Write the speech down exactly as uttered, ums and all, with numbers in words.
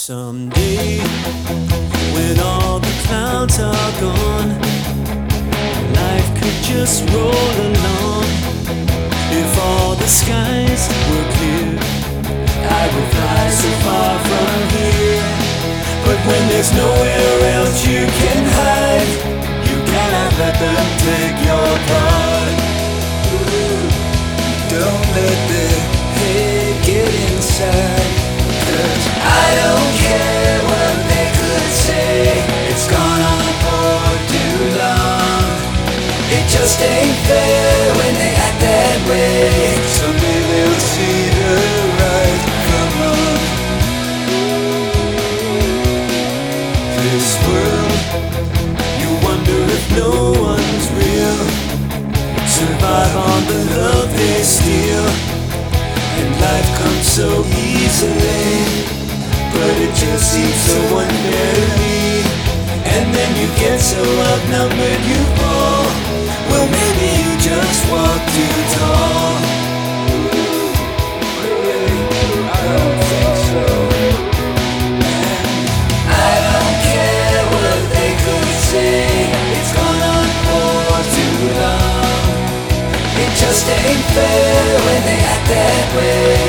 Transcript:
Someday, when all the clouds are gone, life could just roll along. If all the skies were clear, I would fly so far from here. But when there's nowhere else you can hide, you cannot let them take your pride. Don't let the hate get inside, 'cause I don't care what they could say. It's gone on for too long. It just ain't fair when they act that way. Someday they'll see the right from wrong. This world, you wonder if no one's real, survive on the love they steal. And life comes so easily, but it just seems so unfair to me. And then you get so outnumbered you fall. Well, maybe you just walk too tall. I don't think so. I don't care what they could say. It's gone on for too long. It just ain't fair when they act that way.